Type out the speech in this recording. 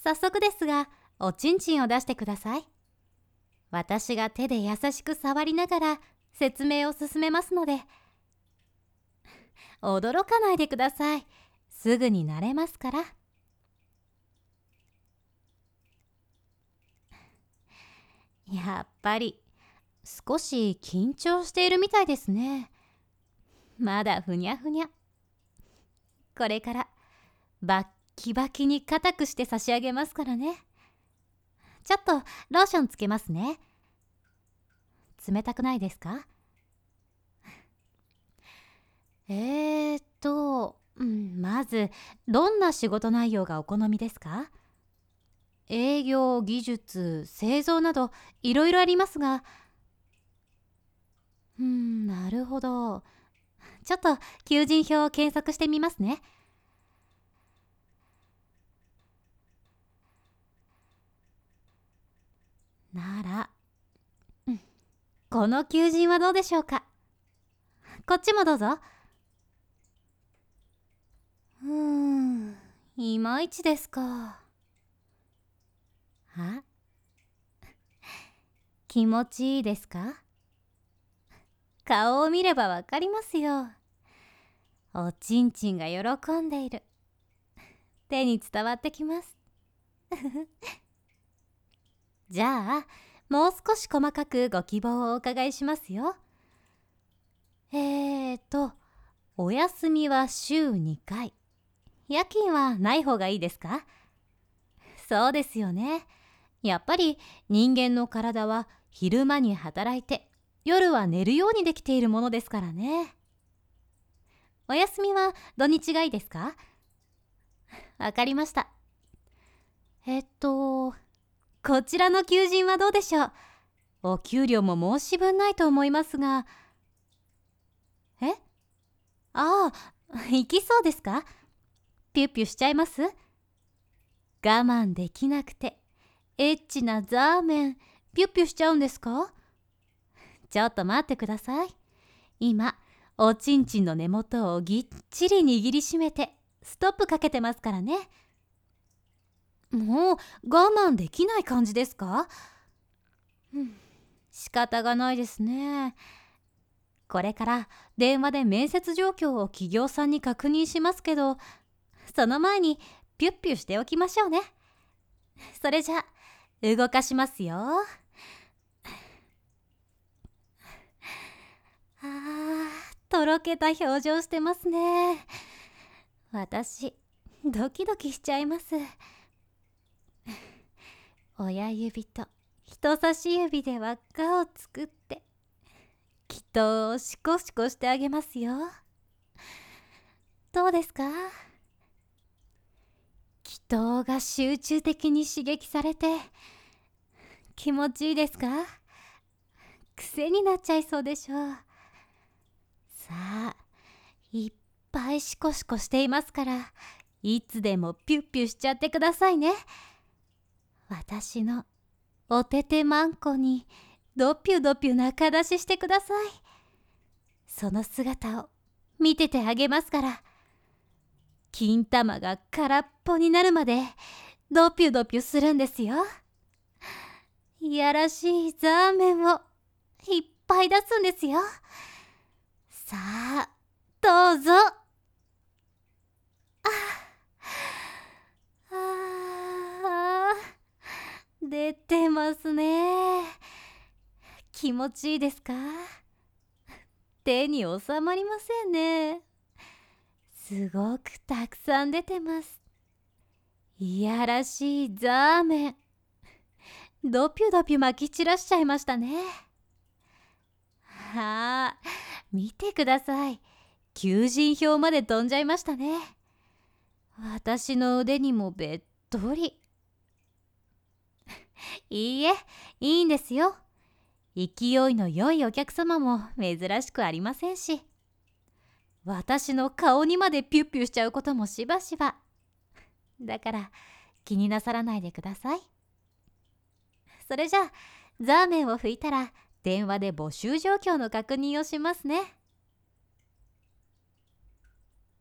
早速ですが、おちんちんを出してください。私が手で優しく触りながら説明を進めますので、驚かないでください。すぐに慣れますから。やっぱり少し緊張しているみたいですね。まだふにゃふにゃ。これからバッキバキに固くして差し上げますからね。ちょっとローションつけますね。冷たくないですか？まずどんな仕事内容がお好みですか？営業、技術、製造などいろいろありますが、なるほど。ちょっと求人票を検索してみますね。なら、この求人はどうでしょうか。こっちもどうぞ。いまいちですか。あ、気持ちいいですか？顔を見ればわかりますよ。おちんちんが喜んでいる。手に伝わってきます。じゃあ、もう少し細かくご希望をお伺いしますよ。お休みは週2回。夜勤はない方がいいですか？そうですよね。やっぱり人間の体は昼間に働いて、夜は寝るようにできているものですからね。お休みは土日がいいですか？わかりました。こちらの求人はどうでしょう。お給料も申し分ないと思いますが。ああ、行きそうですか？ピュッピュしちゃいます？我慢できなくて、エッチなザーメン、ピュッピュしちゃうんですか？ちょっと待ってください。今、おちんちんの根元をぎっちり握りしめて、ストップかけてますからね。もう我慢できない感じですか？仕方がないですね。これから電話で面接状況を企業さんに確認しますけど、その前にピュッピュしておきましょうね。それじゃ動かしますよ。とろけた表情してますね。私ドキドキしちゃいます。親指と人差し指で輪っかを作って気筒をシコシコしてあげますよ。どうですか？気筒が集中的に刺激されて気持ちいいですか？癖になっちゃいそうでしょう。さあ、いっぱいシコシコしていますから、いつでもピュッピュしちゃってくださいね。私のおててまんこにドピュドピュ中出ししてください。その姿を見ててあげますから。金玉が空っぽになるまでドピュドピュするんですよ。いやらしいザーメンをいっぱい出すんですよ。さあ、どうぞ。出てますね。気持ちいいですか？手に収まりませんね。すごくたくさん出てます。いやらしいザーメン。ドピュドピュまき散らしちゃいましたね。見てください。求人票まで飛んじゃいましたね。私の腕にもべっとり。いいえ、いいんですよ。勢いの良いお客様も珍しくありませんし、私の顔にまでピュッピュしちゃうこともしばしば。だから気になさらないでください。それじゃあ、ザーメンを拭いたら電話で募集状況の確認をしますね。